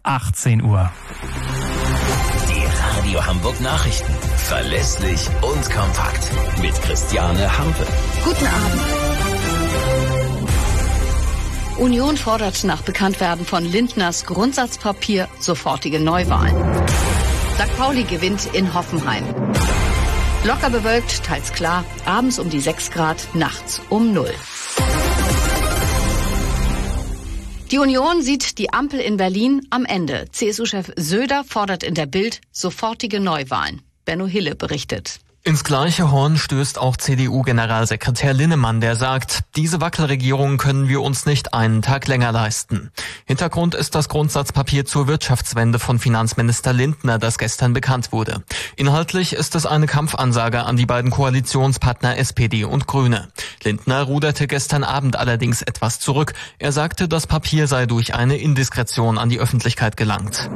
18 Uhr. Die Radio Hamburg Nachrichten. Verlässlich und kompakt. Mit Christiane Hampe. Guten Abend. Union fordert nach Bekanntwerden von Lindners Grundsatzpapier sofortige Neuwahlen. St. Pauli gewinnt in Hoffenheim. Locker bewölkt, teils klar, abends um die 6 Grad, nachts um 0. Die Union sieht die Ampel in Berlin am Ende. CSU-Chef Söder fordert in der Bild sofortige Neuwahlen. Benno Hille berichtet. Ins gleiche Horn stößt auch CDU-Generalsekretär Linnemann, der sagt, diese Wackelregierung können wir uns nicht einen Tag länger leisten. Hintergrund ist das Grundsatzpapier zur Wirtschaftswende von Finanzminister Lindner, das gestern bekannt wurde. Inhaltlich ist es eine Kampfansage an die beiden Koalitionspartner SPD und Grüne. Lindner ruderte gestern Abend allerdings etwas zurück. Er sagte, das Papier sei durch eine Indiskretion an die Öffentlichkeit gelangt.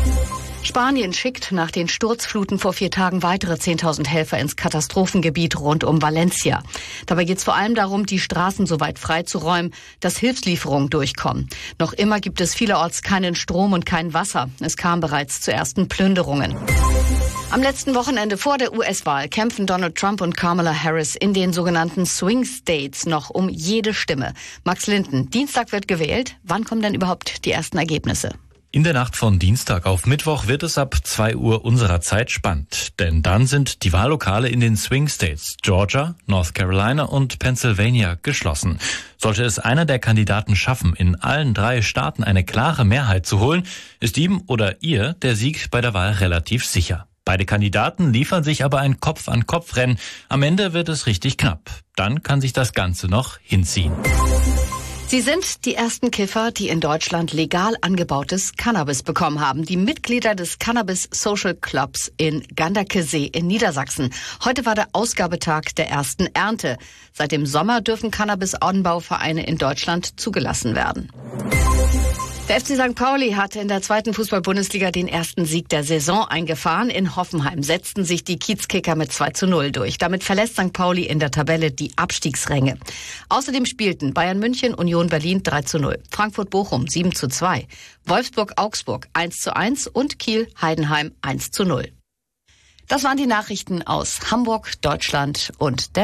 Spanien schickt nach den Sturzfluten vor 4 Tagen weitere 10.000 Helfer ins Katastrophengebiet rund um Valencia. Dabei geht es vor allem darum, die Straßen so weit freizuräumen, dass Hilfslieferungen durchkommen. Noch immer gibt es vielerorts keinen Strom und kein Wasser. Es kam bereits zu ersten Plünderungen. Am letzten Wochenende vor der US-Wahl kämpfen Donald Trump und Kamala Harris in den sogenannten Swing States noch um jede Stimme. Max Linden, Dienstag wird gewählt. Wann kommen denn überhaupt die ersten Ergebnisse? In der Nacht von Dienstag auf Mittwoch wird es ab 2 Uhr unserer Zeit spannend. Denn dann sind die Wahllokale in den Swing States Georgia, North Carolina und Pennsylvania geschlossen. Sollte es einer der Kandidaten schaffen, in allen 3 Staaten eine klare Mehrheit zu holen, ist ihm oder ihr der Sieg bei der Wahl relativ sicher. Beide Kandidaten liefern sich aber ein Kopf-an-Kopf-Rennen. Am Ende wird es richtig knapp. Dann kann sich das Ganze noch hinziehen. Sie sind die ersten Kiffer, die in Deutschland legal angebautes Cannabis bekommen haben. Die Mitglieder des Cannabis Social Clubs in Ganderkesee in Niedersachsen. Heute war der Ausgabetag der ersten Ernte. Seit dem Sommer dürfen Cannabis-Anbauvereine in Deutschland zugelassen werden. Der FC St. Pauli hatte in der 2. Fußball-Bundesliga den ersten Sieg der Saison eingefahren. In Hoffenheim setzten sich die Kiezkicker mit 2:0 durch. Damit verlässt St. Pauli in der Tabelle die Abstiegsränge. Außerdem spielten Bayern München Union Berlin 3:0, Frankfurt Bochum 7:2, Wolfsburg Augsburg 1:1 und Kiel Heidenheim 1:0. Das waren die Nachrichten aus Hamburg, Deutschland und der